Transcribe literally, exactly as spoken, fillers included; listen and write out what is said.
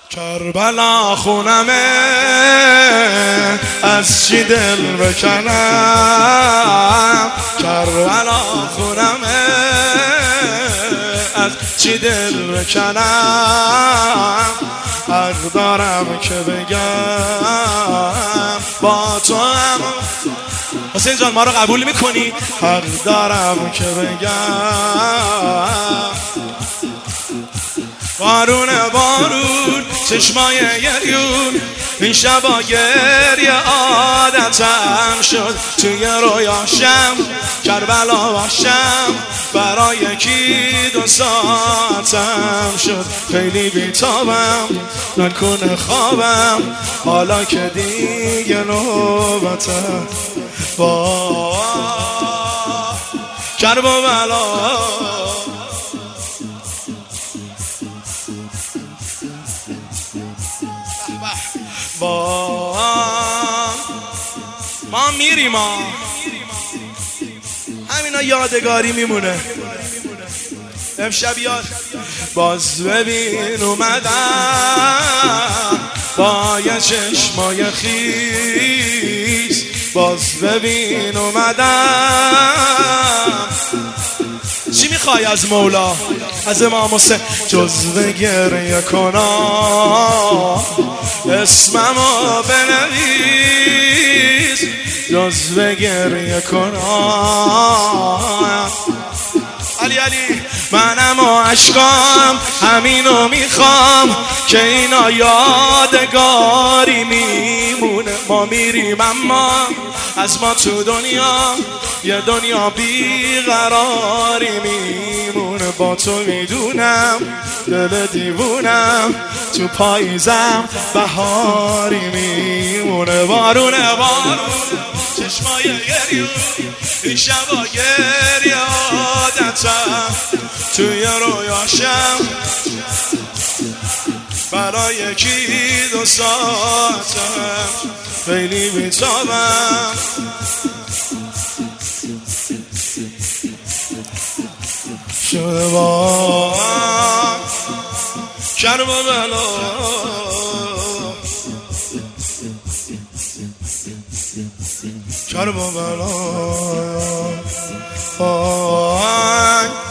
کربلا خونمه از چی دل بکنم، کربلا خونمه از چی دل بکنم، حق دارم که بگم با تو هم. حسین جان ما رو قبول میکنی؟ حق دارم که بگم بارون بارون چشمای گریون، این شبا گریه عادتم شد، توی رویاشم کربلا باشم، برای یکی دو ساعتم شد، خیلی بیتابم نکنه خوابم، حالا که دیگه نوبتم با کربلا. با ما میریم، ما همینا یادگاری میمونه. امشب یاد باز ببین اومدم با یه چشمای خیس، باز ببین اومدم. چی میخوای از مولا، از امام حسین؟ جزو گریه کنم اسممو بنویس، جزو گریه کنم. علی علی منم و عشقام همینو میخوام که اینا یادگاری میمونه. ما میریم اما از ما تو دنیا یه دنیا بیقراری میمونه. با تو میدونم دل دیوونم تو پاییزم بهاری میمونه. بارونه بارون چشمای گریون، این شبا گریه عادتم، توی رویاشم برای یکی دو ساعتم، خیلی بیتابم شده با کربلا. کربلا